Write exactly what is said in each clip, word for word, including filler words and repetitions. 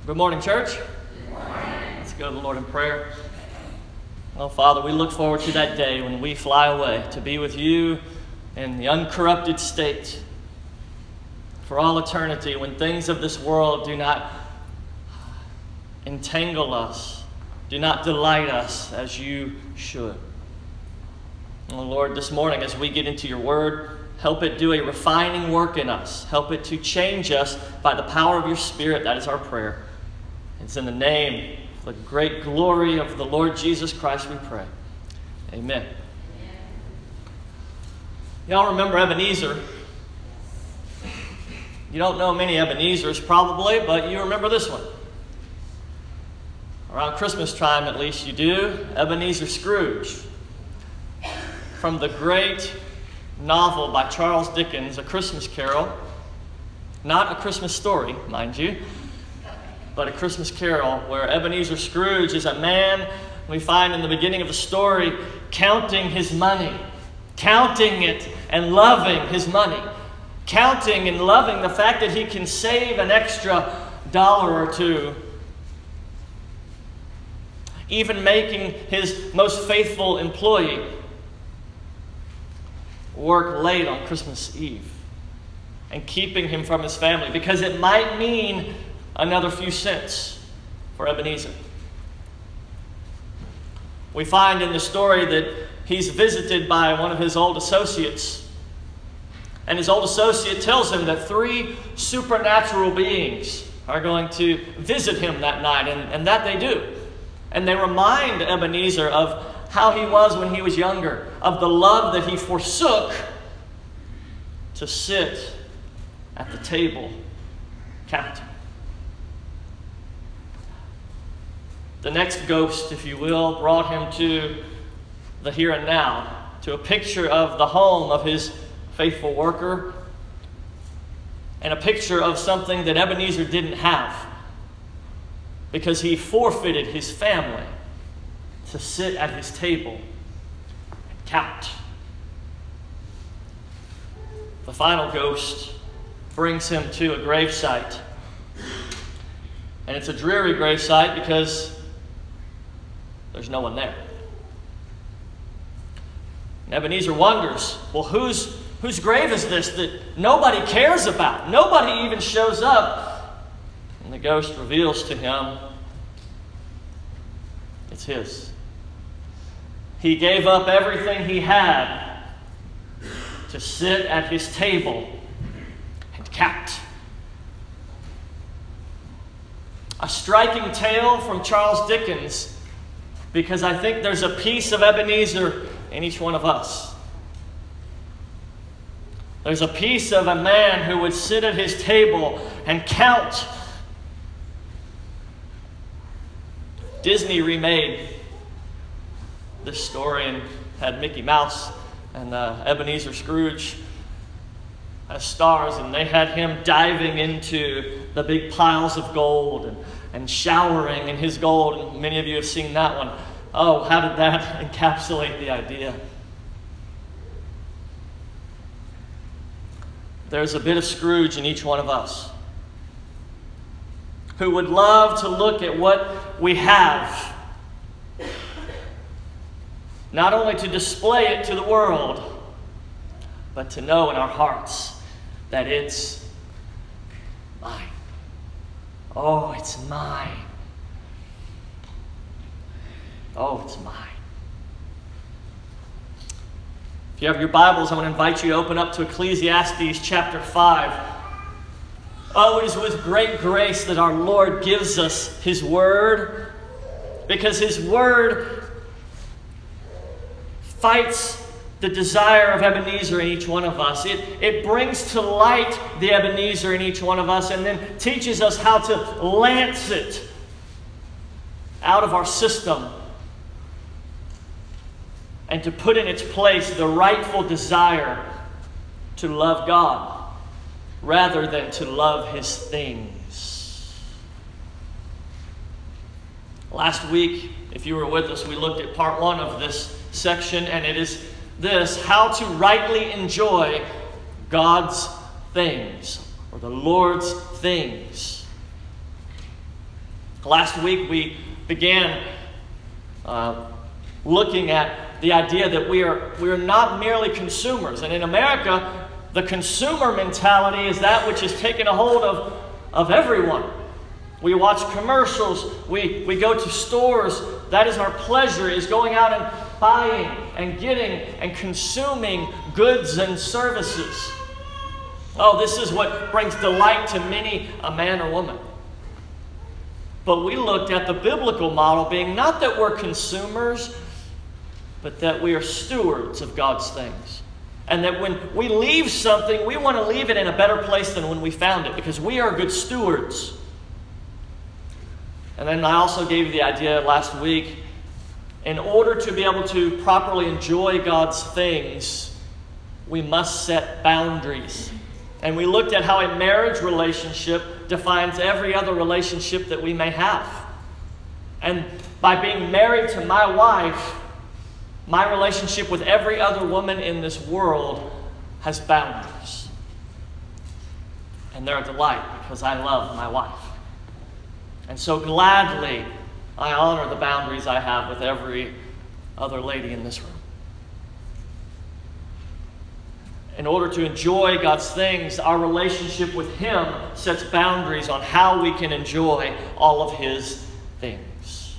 Good morning, church. Good morning. Let's go to the Lord in prayer. Oh, Father, we look forward to that day when we fly away to be with you in the uncorrupted state for all eternity, when things of this world do not entangle us, do not delight us as you should. Oh, Lord, this morning as we get into your word, help it do a refining work in us. Help it to change us by the power of your Spirit. That is our prayer. It's in the name, the great glory of the Lord Jesus Christ we pray. Amen. Amen. Y'all remember Ebenezer? You don't know many Ebenezers probably, but you remember this one. Around Christmas time at least you do. Ebenezer Scrooge. From the great novel by Charles Dickens, A Christmas Carol. Not A Christmas Story, mind you, but A Christmas Carol, where Ebenezer Scrooge is a man, we find in the beginning of the story, counting his money, counting it and loving his money, counting and loving the fact that he can save an extra dollar or two, even making his most faithful employee work late on Christmas Eve and keeping him from his family because it might mean another few cents for Ebenezer. We find in the story that he's visited by one of his old associates, and his old associate tells him that three supernatural beings are going to visit him that night, and, and that they do. And they remind Ebenezer of how he was when he was younger, of the love that he forsook to sit at the table counting. The next ghost, if you will, brought him to the here and now, to a picture of the home of his faithful worker, and a picture of something that Ebenezer didn't have because he forfeited his family to sit at his table and count. The final ghost brings him to a gravesite. And it's a dreary gravesite because there's no one there. And Ebenezer wonders, well, whose, whose grave is this that nobody cares about? Nobody even shows up. And the ghost reveals to him it's his. He gave up everything he had to sit at his table and count. A striking tale from Charles Dickens, because I think there's a piece of Ebenezer in each one of us. There's a piece of a man who would sit at his table and count. Disney remade this story and had Mickey Mouse and uh, Ebenezer Scrooge as stars, and they had him diving into the big piles of gold and, and showering in his gold. And many of you have seen that one. Oh, how did that encapsulate the idea? There's a bit of Scrooge in each one of us who would love to look at what we have, not only to display it to the world, but to know in our hearts that it's mine. Oh, it's mine. Oh, it's mine. If you have your Bibles, I want to invite you to open up to Ecclesiastes chapter five. Oh, it is with great grace that our Lord gives us His Word, because His Word fights the desire of Ebenezer in each one of us. It, it brings to light the Ebenezer in each one of us and then teaches us how to lance it out of our system and to put in its place the rightful desire to love God rather than to love His things. Last week, if you were with us, we looked at part one of this section, and it is this: how to rightly enjoy God's things, or the Lord's things. Last week we began uh, looking at the idea that we are, we are not merely consumers. And in America, the consumer mentality is that which has taken a hold of, of everyone. We watch commercials, we, we go to stores. That is our pleasure, is going out and buying and getting and consuming goods and services. Oh, this is what brings delight to many a man or woman. But we looked at the biblical model being not that we're consumers, but that we are stewards of God's things. And that when we leave something, we want to leave it in a better place than when we found it, because we are good stewards. And then I also gave you the idea last week, in order to be able to properly enjoy God's things, we must set boundaries. And we looked at how a marriage relationship defines every other relationship that we may have. And by being married to my wife, my relationship with every other woman in this world has boundaries. And they're a delight because I love my wife. And so gladly, I honor the boundaries I have with every other lady in this room. In order to enjoy God's things, our relationship with Him sets boundaries on how we can enjoy all of His things.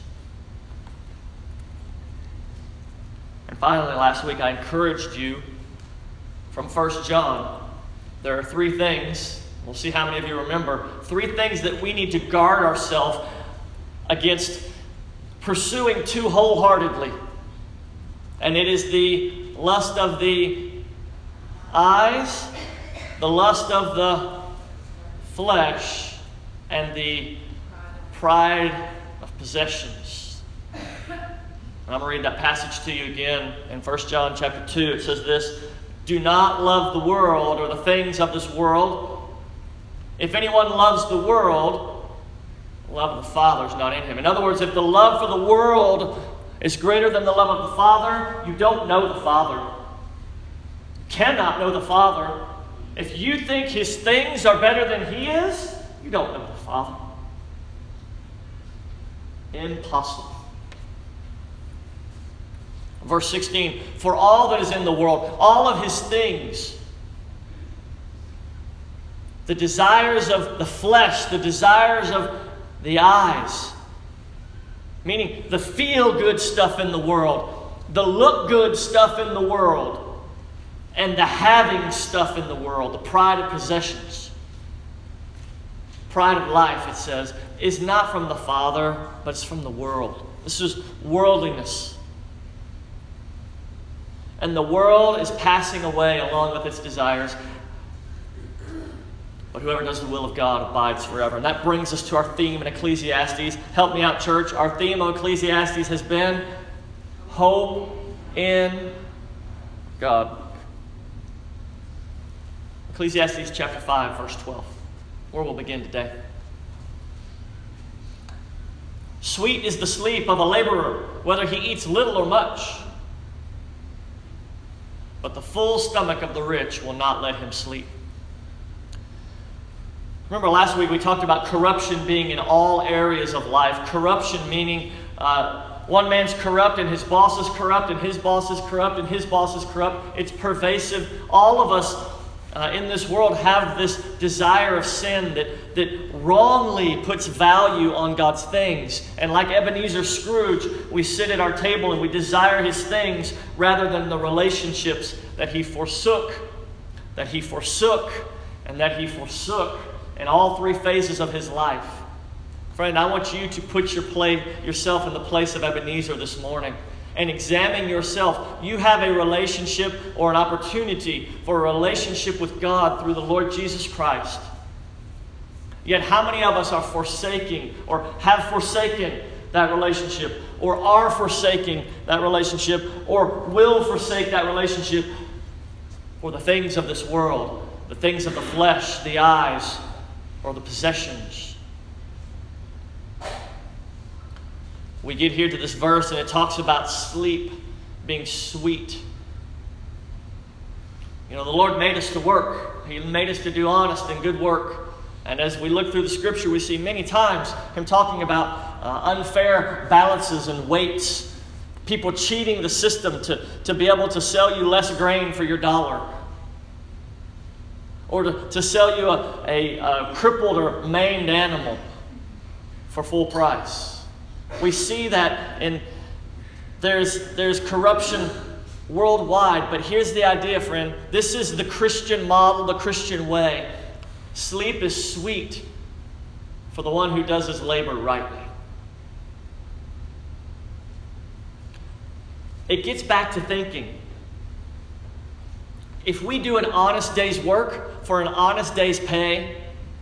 And finally, last week I encouraged you from First John. There are three things, we'll see how many of you remember, three things that we need to guard ourselves against pursuing too wholeheartedly. And it is the lust of the eyes, the lust of the flesh, and the pride of possessions. And I'm going to read that passage to you again in First John chapter two. It says this: "Do not love the world or the things of this world. If anyone loves the world, the love of the Father is not in him." In other words, if the love for the world is greater than the love of the Father, you don't know the Father. Cannot know the Father. If you think His things are better than He is, you don't know the Father. Impossible. Verse sixteen, "For all that is in the world, all of His things, the desires of the flesh, the desires of the eyes," meaning the feel-good stuff in the world, the look-good stuff in the world, and the having stuff in the world, the pride of possessions. Pride of life, it says, is not from the Father, but it's from the world. This is worldliness. And the world is passing away along with its desires. But whoever does the will of God abides forever. And that brings us to our theme in Ecclesiastes. Help me out, church. Our theme of Ecclesiastes has been hope in God. Ecclesiastes chapter five, verse twelve, where we'll begin today. "Sweet is the sleep of a laborer, whether he eats little or much. But the full stomach of the rich will not let him sleep." Remember last week we talked about corruption being in all areas of life. Corruption meaning uh, one man's corrupt and his boss is corrupt and his boss is corrupt and his boss is corrupt. It's pervasive. All of us Uh, in this world have this desire of sin that, that wrongly puts value on God's things. And like Ebenezer Scrooge, we sit at our table and we desire His things rather than the relationships that he forsook, that he forsook, and that he forsook in all three phases of his life. Friend, I want you to put your play, yourself in the place of Ebenezer this morning and examine yourself. You have a relationship or an opportunity for a relationship with God through the Lord Jesus Christ. Yet how many of us are forsaking or have forsaken that relationship, or are forsaking that relationship, or will forsake that relationship for the things of this world, the things of the flesh, the eyes, or the possessions? We get here to this verse and it talks about sleep being sweet. You know, the Lord made us to work. He made us to do honest and good work. And as we look through the Scripture, we see many times him talking about uh, unfair balances and weights, people cheating the system to, to be able to sell you less grain for your dollar, or to, to sell you a, a, a crippled or maimed animal for full price. We see that in there's, there's corruption worldwide, but here's the idea, friend. This is the Christian model, the Christian way. Sleep is sweet for the one who does his labor rightly. It gets back to thinking. If we do an honest day's work for an honest day's pay,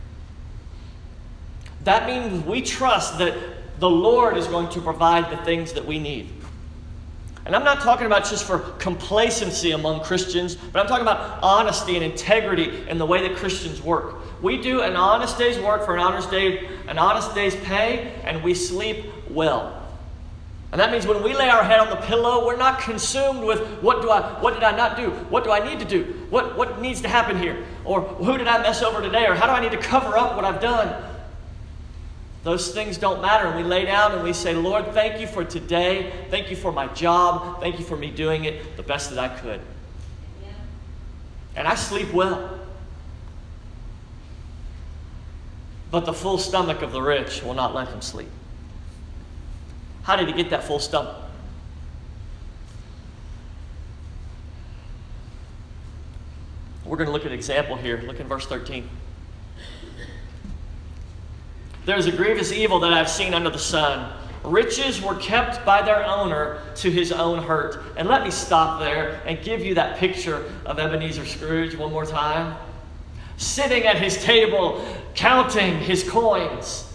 that means we trust that the Lord is going to provide the things that we need. And I'm not talking about just for complacency among Christians, but I'm talking about honesty and integrity in the way that Christians work. We do an honest day's work for an honest day, an honest day's pay, and we sleep well. And that means when we lay our head on the pillow, we're not consumed with what do I, what did I not do? What do I need to do? What, what needs to happen here? Or who did I mess over today? Or how do I need to cover up what I've done? Those things don't matter. And we lay down and we say, Lord, thank you for today. Thank you for my job. Thank you for me doing it the best that I could. Yeah. And I sleep well. But the full stomach of the rich will not let him sleep. How did he get that full stomach? We're going to look at an example here. Look in verse thirteen. There is a grievous evil that I have seen under the sun. Riches were kept by their owner to his own hurt. And let me stop there and give you that picture of Ebenezer Scrooge one more time. Sitting at his table, counting his coins.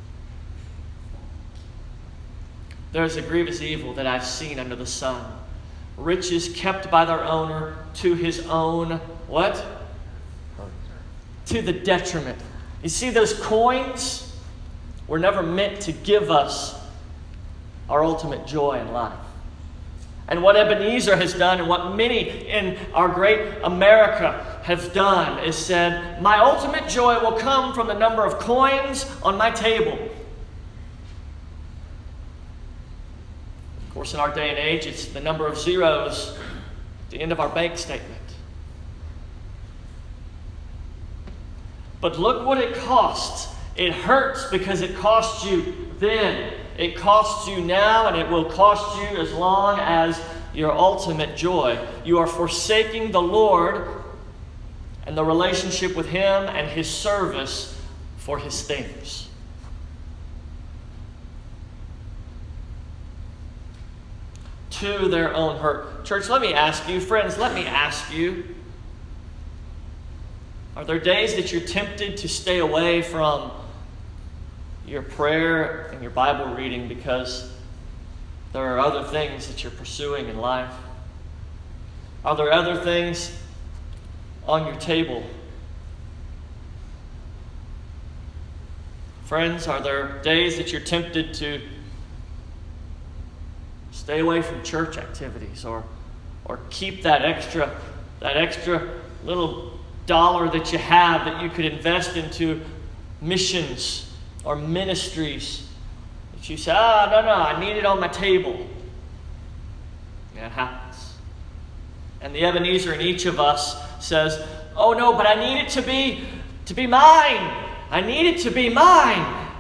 There is a grievous evil that I've seen under the sun. Riches kept by their owner to his own, what? To the detriment. You see, those coins were never meant to give us our ultimate joy in life. And what Ebenezer has done, and what many in our great America have done, is said, my ultimate joy will come from the number of coins on my table. Of course, in our day and age, it's the number of zeros at the end of our bank statement. But look what it costs. It hurts because it costs you then. It costs you now, and it will cost you as long as your ultimate joy. You are forsaking the Lord and the relationship with Him and His service for His things. To their own hurt. Church, let me ask you, friends, let me ask you, are there days that you're tempted to stay away from your prayer and your Bible reading because there are other things that you're pursuing in life? Are there other things on your table? Friends, are there days that you're tempted to stay away from church activities, or or keep that extra that extra little dollar that you have that you could invest into missions or ministries that you say, ah, no, no, I need it on my table. That happens. And the Ebenezer in each of us says, oh no, but I need it to be to be mine. I need it to be mine.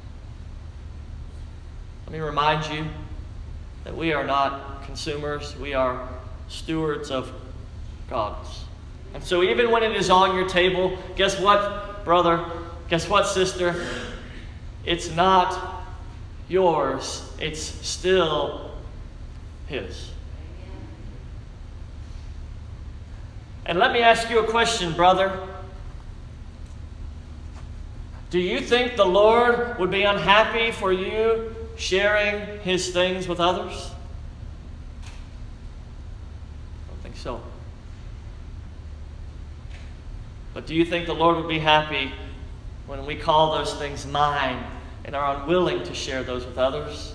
Let me remind you that we are not consumers. We are stewards of God's. And so even when it is on your table, guess what, brother? Guess what, sister? It's not yours. It's still His. And let me ask you a question, brother. Do you think the Lord would be unhappy for you sharing His things with others? I don't think so. But do you think the Lord would be happy when we call those things mine and are unwilling to share those with others?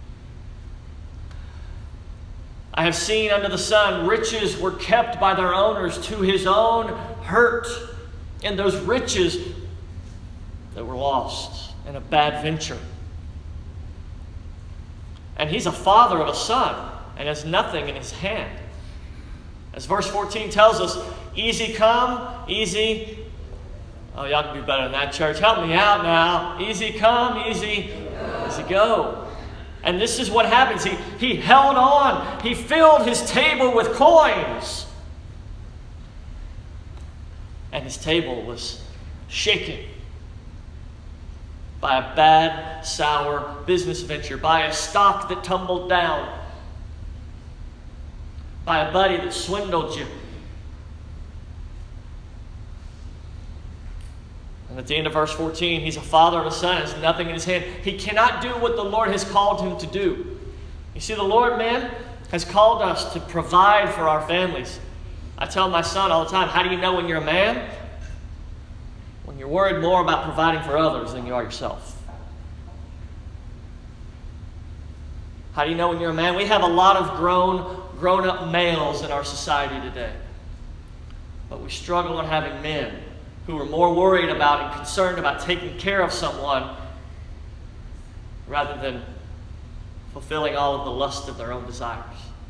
I have seen under the sun riches were kept by their owners to his own hurt. And those riches that were lost in a bad venture. And he's a father of a son and has nothing in his hand. As verse fourteen tells us, easy come, easy. Oh, y'all can do better than that, church. Help me out now. Easy come, easy, easy go. And this is what happens. He, he held on. He filled his table with coins. And his table was shaken by a bad, sour business venture, by a stock that tumbled down, by a buddy that swindled you. And at the end of verse fourteen, he's a father of a son, has nothing in his hand. He cannot do what the Lord has called him to do. You see, the Lord, man, has called us to provide for our families. I tell my son all the time, how do you know when you're a man? When you're worried more about providing for others than you are yourself. How do you know when you're a man? We have a lot of grown, grown-up males in our society today. But we struggle in having men who are more worried about and concerned about taking care of someone rather than fulfilling all of the lust of their own desires.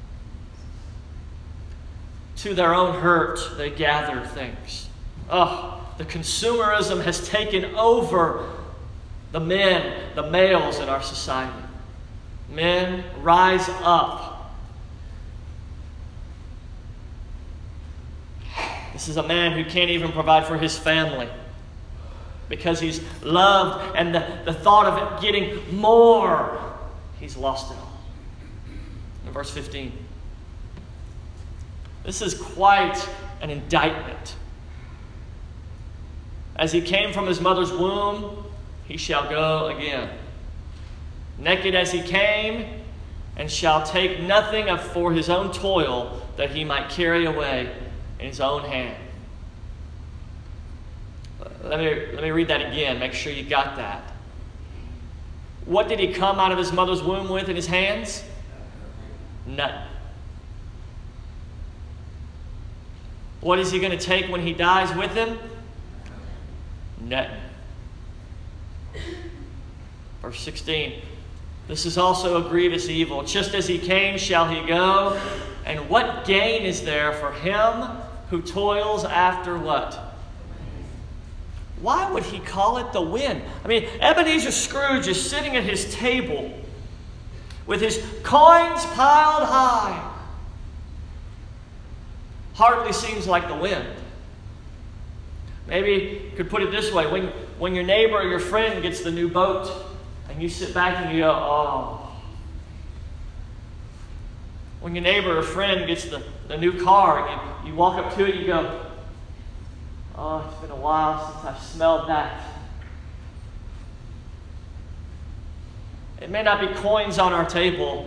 To their own hurt, they gather things. Oh, the consumerism has taken over the men, the males in our society. Men, rise up. This is a man who can't even provide for his family because he's loved, and the, the thought of it getting more, he's lost it all. In verse fifteen, this is quite an indictment. As he came from his mother's womb, he shall go again. Naked as he came, and shall take nothing of for his own toil that he might carry away in his own hand. Let me, let me read that again. Make sure you got that. What did he come out of his mother's womb with in his hands? Nothing. What is he going to take when he dies with him? Nothing. Verse sixteen. This is also a grievous evil. Just as he came, shall he go. And what gain is there for him who toils after what? Why would he call it the wind? I mean, Ebenezer Scrooge is sitting at his table with his coins piled high. Hardly seems like the wind. Maybe you could put it this way. When, when your neighbor or your friend gets the new boat and you sit back and you go, oh. When your neighbor or friend gets the, the new car and you, you walk up to it and you go, oh, it's been a while since I've smelled that. It may not be coins on our table,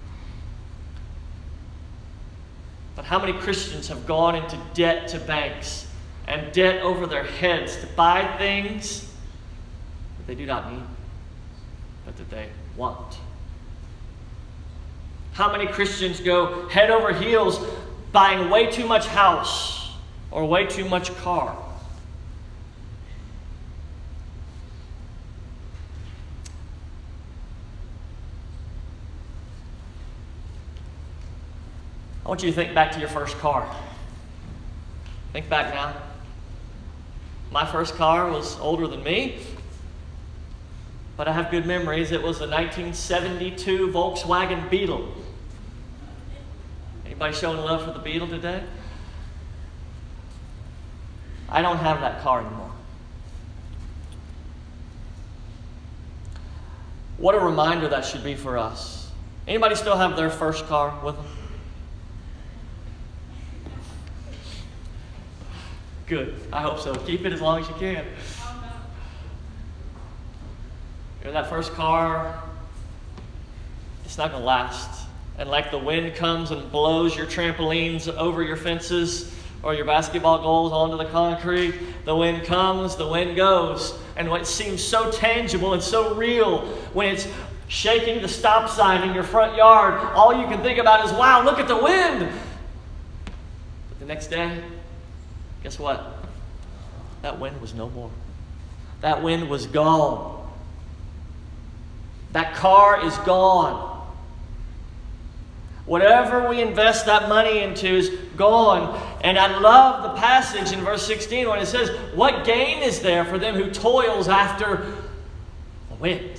but how many Christians have gone into debt to banks and debt over their heads to buy things that they do not need, but that they want? How many Christians go head over heels buying way too much house or way too much car? I want you to think back to your first car. Think back now. My first car was older than me, but I have good memories. It was a nineteen seventy-two Volkswagen Beetle. Anybody showing love for the Beetle today? I don't have that car anymore. What a reminder that should be for us. Anybody still have their first car with them? Good. I hope so. Keep it as long as you can. You know, that first car, it's not going to last. And like the wind comes and blows your trampolines over your fences or your basketball goals onto the concrete, the wind comes, the wind goes. And what seems so tangible and so real when it's shaking the stop sign in your front yard, all you can think about is, wow, look at the wind. But the next day, guess what? That wind was no more. that wind was gone. That car is gone. Whatever we invest that money into is gone. And I love the passage in verse sixteen when it says, what gain is there for them who toils after the wind?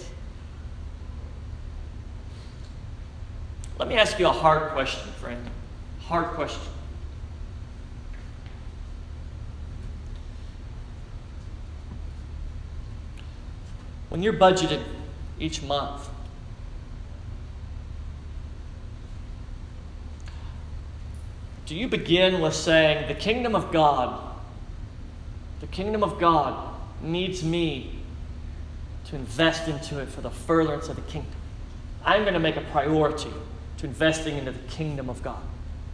Let me ask you a hard question, friend. Hard question. When you're budgeted each month, do you begin with saying, the kingdom of God, the kingdom of God needs me to invest into it for the furtherance of the kingdom? I'm going to make a priority to investing into the kingdom of God.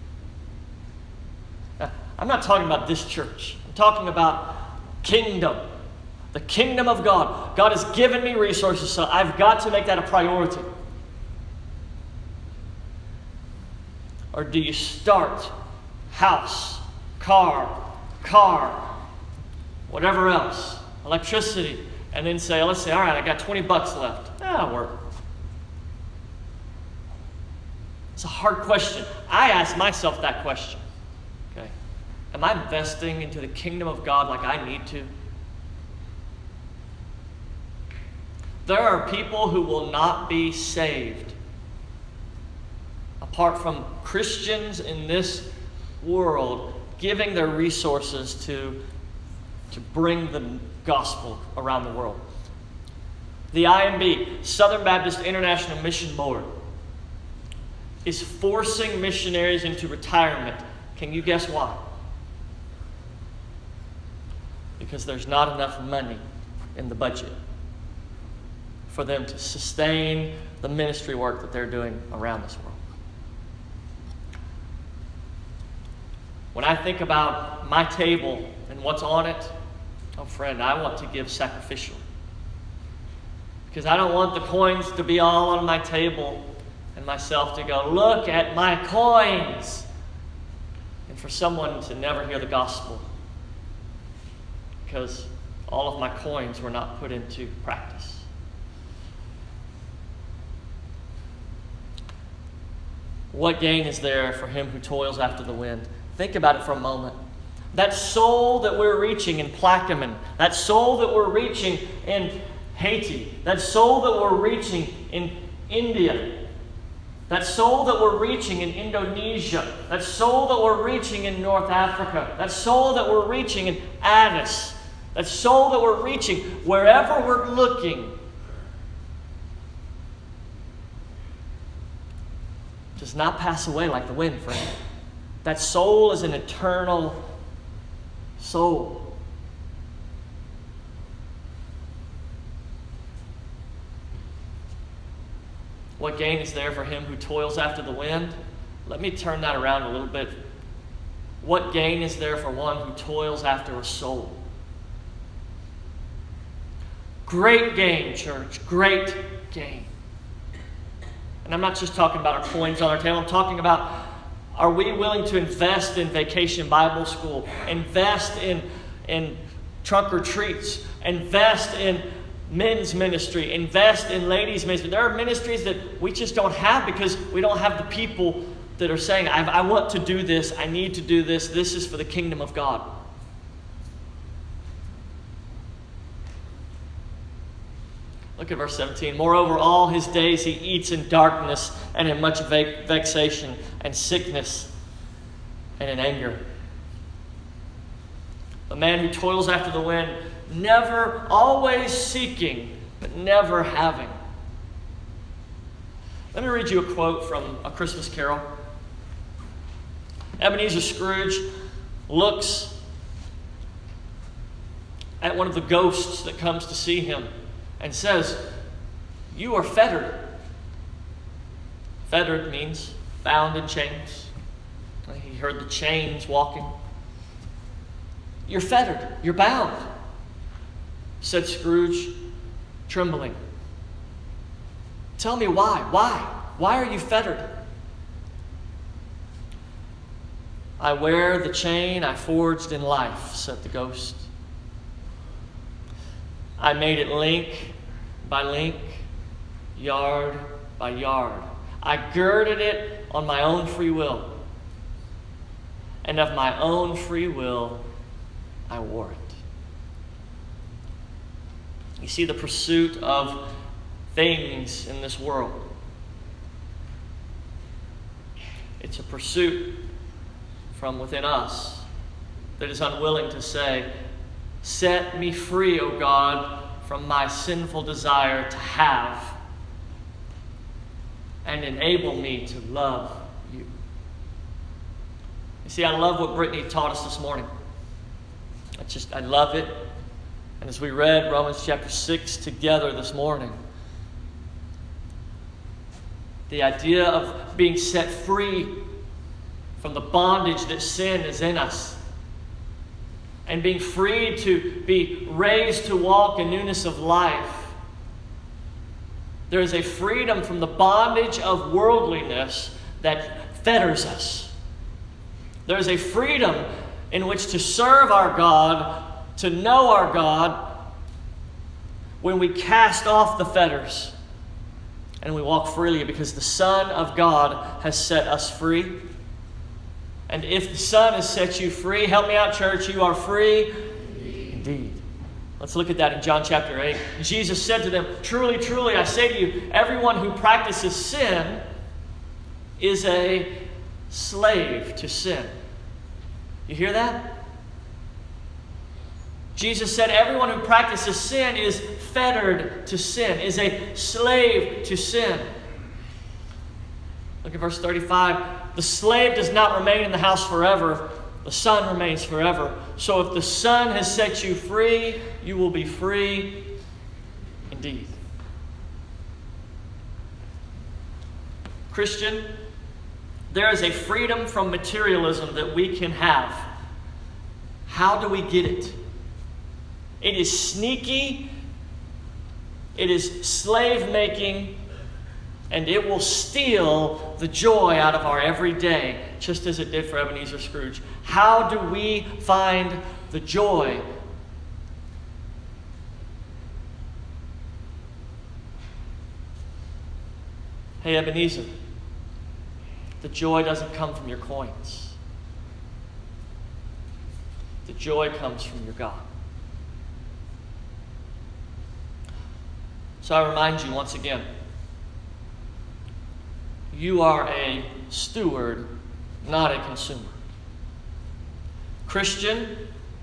Now, I'm not talking about this church. I'm talking about kingdom. The kingdom of God. God has given me resources, so I've got to make that a priority. Or do you start house, car, car, whatever else, electricity, and then say, let's say, all right, I got twenty bucks left. That'll work. It's a hard question. I ask myself that question. Okay. Am I investing into the kingdom of God like I need to? There are people who will not be saved apart from Christians in this world giving their resources to, to bring the gospel around the world. The I M B, Southern Baptist International Mission Board, is forcing missionaries into retirement. Can you guess why? Because there's not enough money in the budget for them to sustain the ministry work that they're doing around this world. When I think about my table and what's on it, oh friend, I want to give sacrificially. Because I don't want the coins to be all on my table and myself to go, look at my coins. And for someone to never hear the gospel because all of my coins were not put into practice. What gain is there for him who toils after the wind? Think about it for a moment. That soul that we're reaching in Plaquemine, that soul that we're reaching in Haiti, that soul that we're reaching in India, that soul that we're reaching in Indonesia, that soul that we're reaching in North Africa, that soul that we're reaching in Addis, that soul that we're reaching wherever we're looking, does not pass away like the wind, friend. That soul is an eternal soul. What gain is there for him who toils after the wind? Let me turn that around a little bit. What gain is there for one who toils after a soul? Great gain, church. Great gain. And I'm not just talking about our coins on our table. I'm talking about, are we willing to invest in Vacation Bible School, invest in, in trunk or treats, invest in men's ministry, invest in ladies' ministry? There are ministries that we just don't have because we don't have the people that are saying, I, I want to do this, I need to do this, this is for the kingdom of God. Look at verse seventeen. Moreover, all his days he eats in darkness and in much vexation and sickness and in anger. A man who toils after the wind, never, always seeking, but never having. Let me read you a quote from A Christmas Carol. Ebenezer Scrooge looks at one of the ghosts that comes to see him and says, you are fettered. Fettered means bound in chains. He heard the chains walking. You're fettered. You're bound, said Scrooge, trembling. Tell me why. Why? Why are you fettered? I wear the chain I forged in life, said the ghost. I made it link by link, yard by yard. I girded it on my own free will. And of my own free will, I wore it. You see, the pursuit of things in this world, it's a pursuit from within us that is unwilling to say, set me free, O God, from my sinful desire to have, and enable me to love you. You see, I love what Brittany taught us this morning. I just, I love it. And as we read Romans chapter six together this morning, the idea of being set free from the bondage that sin is in us, and being free to be raised to walk in newness of life. There is a freedom from the bondage of worldliness that fetters us. There is a freedom in which to serve our God, to know our God, when we cast off the fetters and we walk freely because the Son of God has set us free. And if the Son has set you free, help me out, church, you are free indeed. indeed. Let's look at that in John chapter eight. Jesus said to them, truly, truly, I say to you, everyone who practices sin is a slave to sin. You hear that? Jesus said everyone who practices sin is fettered to sin, is a slave to sin. Look at verse thirty-five. The slave does not remain in the house forever. The Son remains forever. So if the Son has set you free, you will be free indeed. Christian, there is a freedom from materialism that we can have. How do we get it? It is sneaky, it is slave-making, and it will steal the joy out of our everyday, just as it did for Ebenezer Scrooge. How do we find the joy? Hey, Ebenezer, the joy doesn't come from your coins. The joy comes from your God. So I remind you once again, you are a steward, not a consumer. Christian,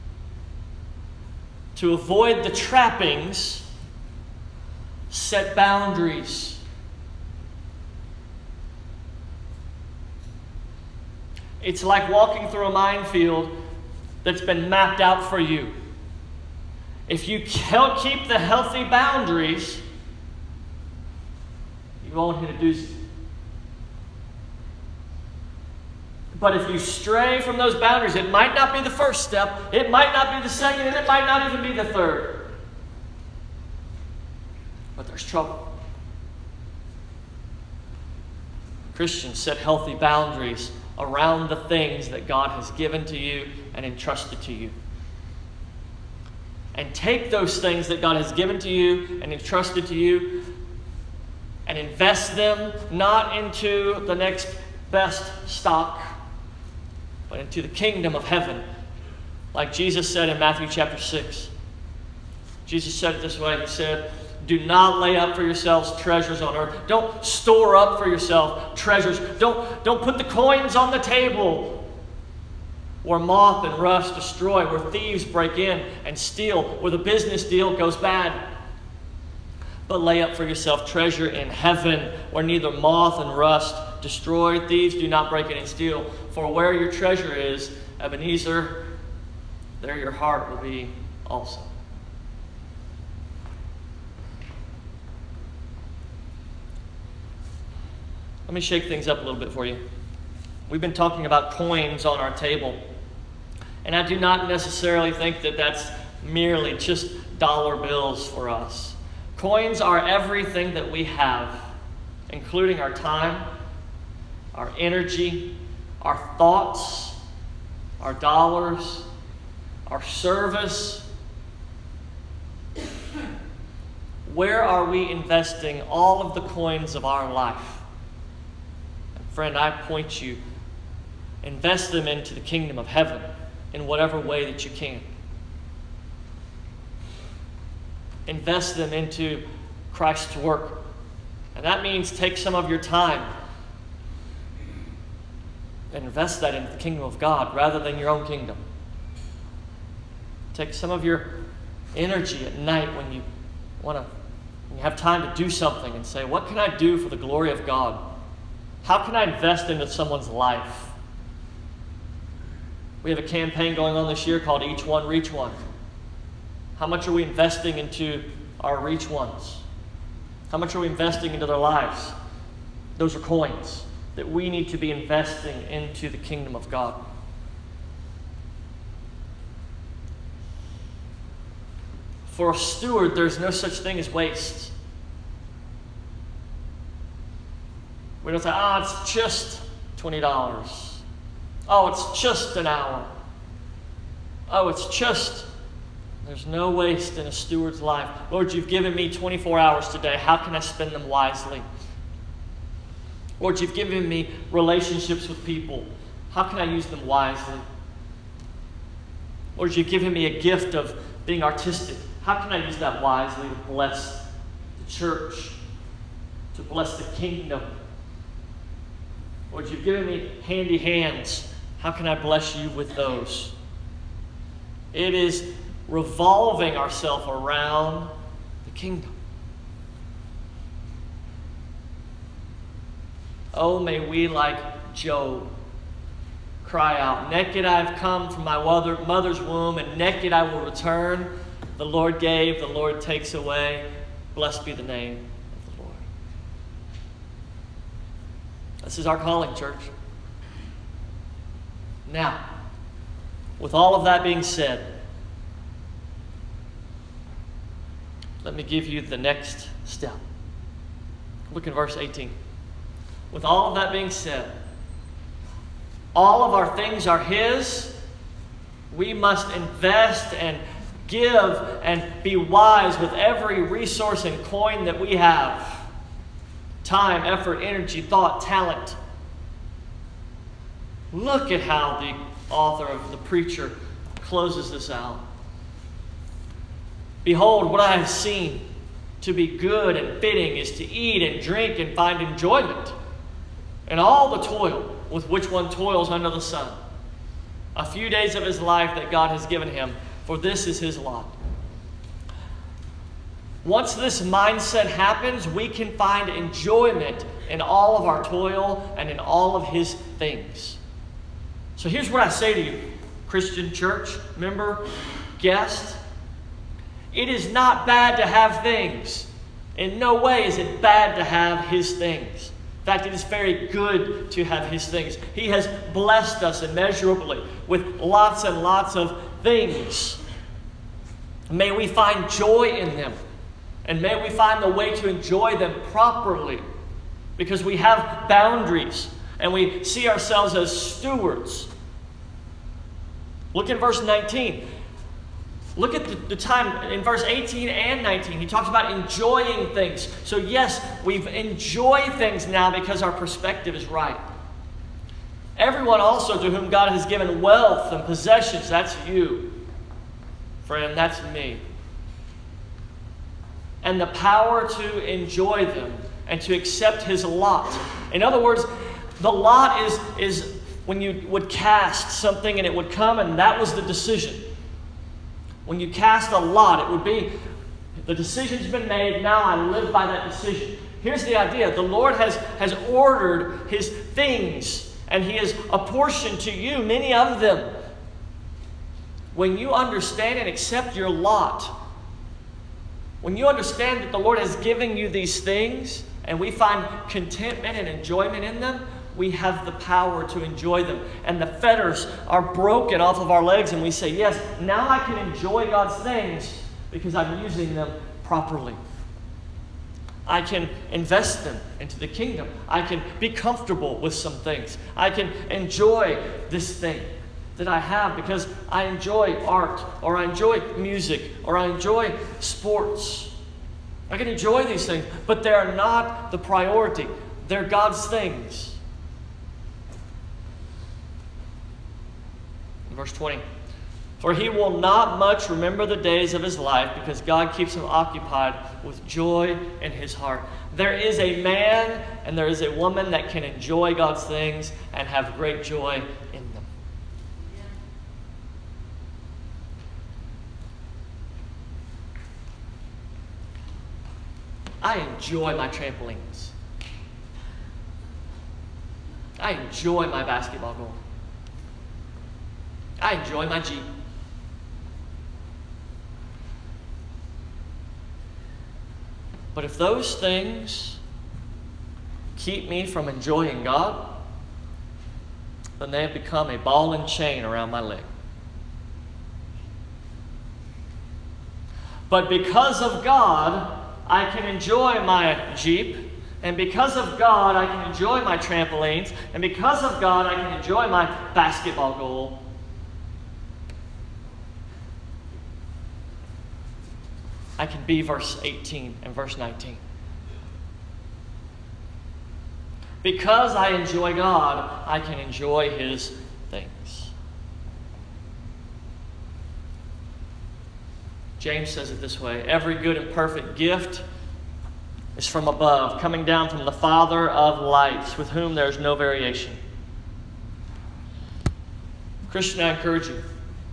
to avoid the trappings, set boundaries. It's like walking through a minefield that's been mapped out for you. If you can't keep the healthy boundaries, you won't hit a doozy. But if you stray from those boundaries, it might not be the first step, it might not be the second, and it might not even be the third. But there's trouble. Christians, set healthy boundaries around the things that God has given to you and entrusted to you. And take those things that God has given to you and entrusted to you and invest them not into the next best stock, but into the kingdom of heaven. Like Jesus said in Matthew chapter six. Jesus said it this way. He said, do not lay up for yourselves treasures on earth. Don't store up for yourself treasures. Don't, don't put the coins on the table where moth and rust destroy, where thieves break in and steal, where the business deal goes bad. But lay up for yourself treasure in heaven, where neither moth and rust destroy, thieves do not break in and steal. For where your treasure is, Ebenezer, there your heart will be also. Let me shake things up a little bit for you. We've been talking about coins on our table. And I do not necessarily think that that's merely just dollar bills for us. Coins are everything that we have, including our time, our energy, our thoughts, our dollars, our service. Where are we investing all of the coins of our life? And friend, I point you, invest them into the kingdom of heaven in whatever way that you can. Invest them into Christ's work. And that means take some of your time and invest that into the kingdom of God rather than your own kingdom. Take some of your energy at night when you want to, when you have time to do something, and say, what can I do for the glory of God? How can I invest into someone's life? We have a campaign going on this year called Each One, Reach One. How much are we investing into our reach ones? How much are we investing into their lives? Those are coins that we need to be investing into the kingdom of God. For a steward, there's no such thing as waste. We don't say, oh, it's just twenty dollars. Oh, it's just an hour. Oh, it's just... There's no waste in a steward's life. Lord, you've given me twenty-four hours today. How can I spend them wisely? Lord, you've given me relationships with people. How can I use them wisely? Lord, you've given me a gift of being artistic. How can I use that wisely to bless the church, to bless the kingdom? Lord, you've given me handy hands. How can I bless you with those? It is revolving ourselves around the kingdom. Oh, may we, like Job, cry out, naked I have come from my mother's womb, and naked I will return. The Lord gave, the Lord takes away. Blessed be the name of the Lord. This is our calling, church. Now, with all of that being said, let me give you the next step. Look in verse eighteen. With all of that being said, all of our things are His. We must invest and give and be wise with every resource and coin that we have. Time, effort, energy, thought, talent. Look at how the author of The Preacher closes this out. Behold, what I have seen to be good and fitting is to eat and drink and find enjoyment in all the toil with which one toils under the sun. A few days of his life that God has given him, for this is his lot. Once this mindset happens, we can find enjoyment in all of our toil and in all of His things. So here's what I say to you, Christian church member, guest. It is not bad to have things. In no way is it bad to have His things. In fact, it is very good to have His things. He has blessed us immeasurably with lots and lots of things. May we find joy in them. And may we find the way to enjoy them properly. Because we have boundaries. And we see ourselves as stewards. Look at verse nineteen. Look at the, the time in verse eighteen and nineteen. He talks about enjoying things. So yes, we've enjoyed things now because our perspective is right. Everyone also to whom God has given wealth and possessions, that's you. Friend, that's me. And the power to enjoy them and to accept His lot. In other words, the lot is, is when you would cast something and it would come, and that was the decision. When you cast a lot, it would be, the decision's been made, now I live by that decision. Here's the idea. The Lord has, has ordered His things, and He has apportioned to you many of them. When you understand and accept your lot, when you understand that the Lord has given you these things, and we find contentment and enjoyment in them, we have the power to enjoy them. And the fetters are broken off of our legs, and we say, yes, now I can enjoy God's things because I'm using them properly. I can invest them into the kingdom. I can be comfortable with some things. I can enjoy this thing that I have because I enjoy art, or I enjoy music, or I enjoy sports. I can enjoy these things, but they are not the priority. They're God's things. Verse twenty. For he will not much remember the days of his life, because God keeps him occupied with joy in his heart. There is a man and there is a woman that can enjoy God's things and have great joy in them. I enjoy my trampolines. I enjoy my basketball goal. I enjoy my Jeep. But if those things keep me from enjoying God, then they have become a ball and chain around my leg. But because of God, I can enjoy my Jeep, and because of God, I can enjoy my trampolines, and because of God, I can enjoy my basketball goal. I can be verse eighteen and verse nineteen. Because I enjoy God, I can enjoy His things. James says it this way: every good and perfect gift is from above, coming down from the Father of lights, with whom there is no variation. Christian, I encourage you,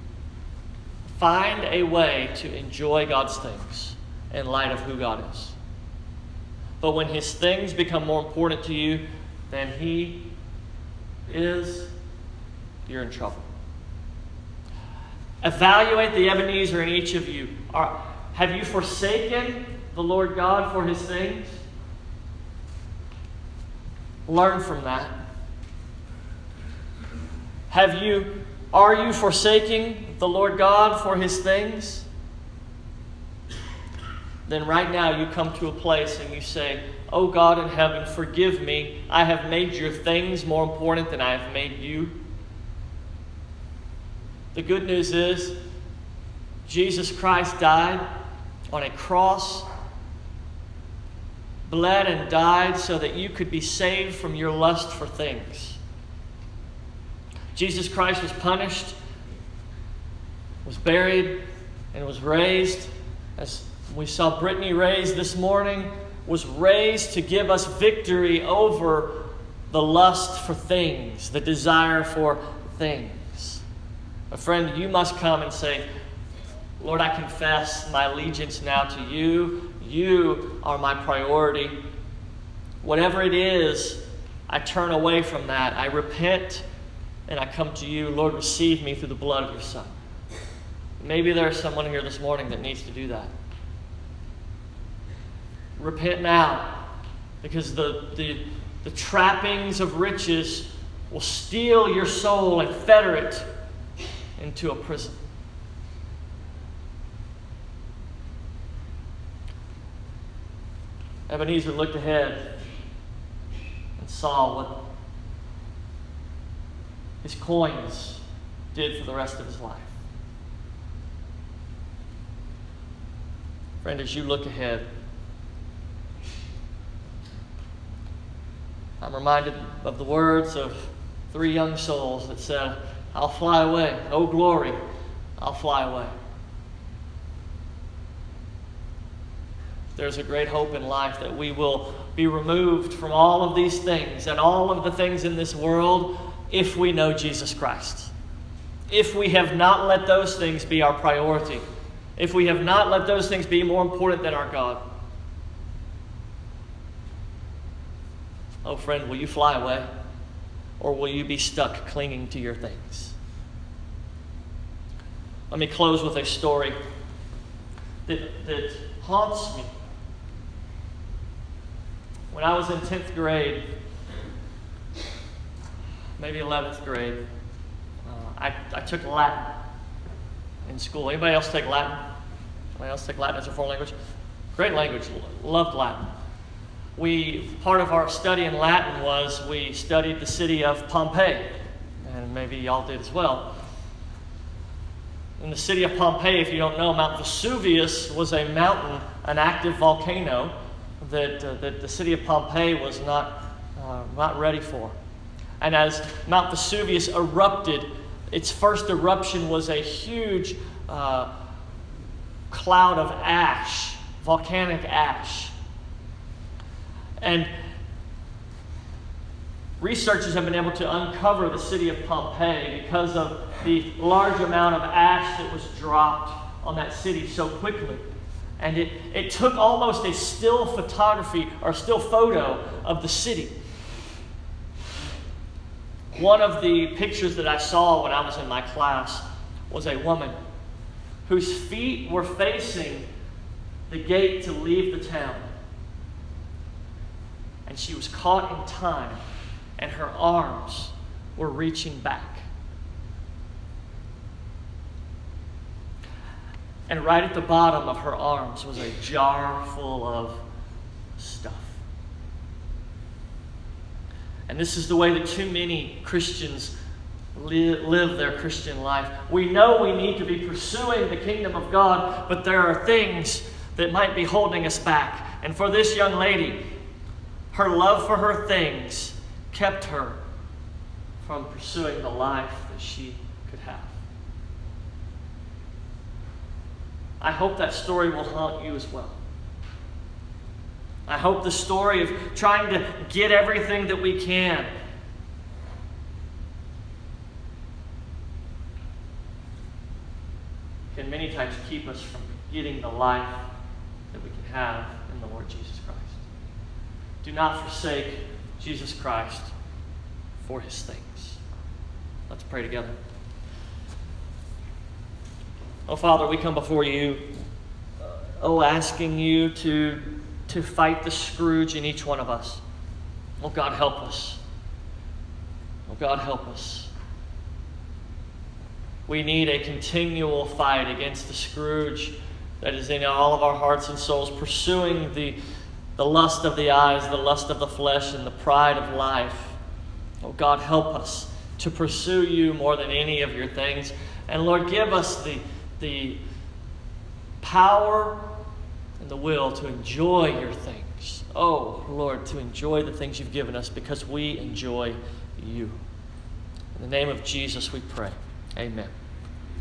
find a way to enjoy God's things in light of who God is. But when His things become more important to you than He is, you're in trouble. Evaluate the Ebenezer in each of you. Are, have you forsaken the Lord God for His things? Learn from that. Have you, are you forsaking the Lord God for His things? Then right now you come to a place and you say, "Oh God in heaven, forgive me. I have made your things more important than I have made you." The good news is Jesus Christ died on a cross, bled and died so that you could be saved from your lust for things. Jesus Christ was punished, was buried, and was raised. As we saw Brittany raised this morning, was raised to give us victory over the lust for things, the desire for things. My friend, you must come and say, "Lord, I confess my allegiance now to you. You are my priority. Whatever it is, I turn away from that. I repent and I come to you. Lord, receive me through the blood of your Son." Maybe there's someone here this morning that needs to do that. Repent now, because the, the, the trappings of riches will steal your soul and fetter it into a prison. Ebenezer looked ahead and saw what his coins did for the rest of his life. Friend, as you look ahead, I'm reminded of the words of three young souls that said, "I'll fly away. Oh, glory, I'll fly away." There's a great hope in life that we will be removed from all of these things and all of the things in this world if we know Jesus Christ. If we have not let those things be our priority. If we have not let those things be more important than our God. Oh, friend, will you fly away? Or will you be stuck clinging to your things? Let me close with a story that, that haunts me. When I was in tenth grade, maybe eleventh grade, uh, I, I took Latin in school. Anybody else take Latin? Anybody else take Latin as a foreign language? Great language. Loved Latin. We, part of our study in Latin was we studied the city of Pompeii, and maybe y'all did as well. In the city of Pompeii, if you don't know, Mount Vesuvius was a mountain, an active volcano that, uh, that the city of Pompeii was not, uh, not ready for. And as Mount Vesuvius erupted, its first eruption was a huge uh, cloud of ash, volcanic ash. And researchers have been able to uncover the city of Pompeii because of the large amount of ash that was dropped on that city so quickly. And it, it took almost a still photography or still photo of the city. One of the pictures that I saw when I was in my class was a woman whose feet were facing the gate to leave the town. And she was caught in time, and her arms were reaching back. And right at the bottom of her arms was a jar full of stuff. And this is the way that too many Christians li- live their Christian life. We know we need to be pursuing the kingdom of God, but there are things that might be holding us back. And for this young lady, her love for her things kept her from pursuing the life that she could have. I hope that story will haunt you as well. I hope the story of trying to get everything that we can can many times keep us from getting the life that we can have in the Lord Jesus Christ. Do not forsake Jesus Christ for his things. Let's pray together. Oh, Father, we come before you, oh, asking you to, to fight the Scrooge in each one of us. Oh, God, help us. Oh, God, help us. We need a continual fight against the Scrooge that is in all of our hearts and souls, pursuing the, the lust of the eyes, the lust of the flesh, and the pride of life. Oh, God, help us to pursue you more than any of your things. And Lord, give us the the power and the will to enjoy your things. Oh, Lord, to enjoy the things you've given us because we enjoy you. In the name of Jesus we pray. Amen.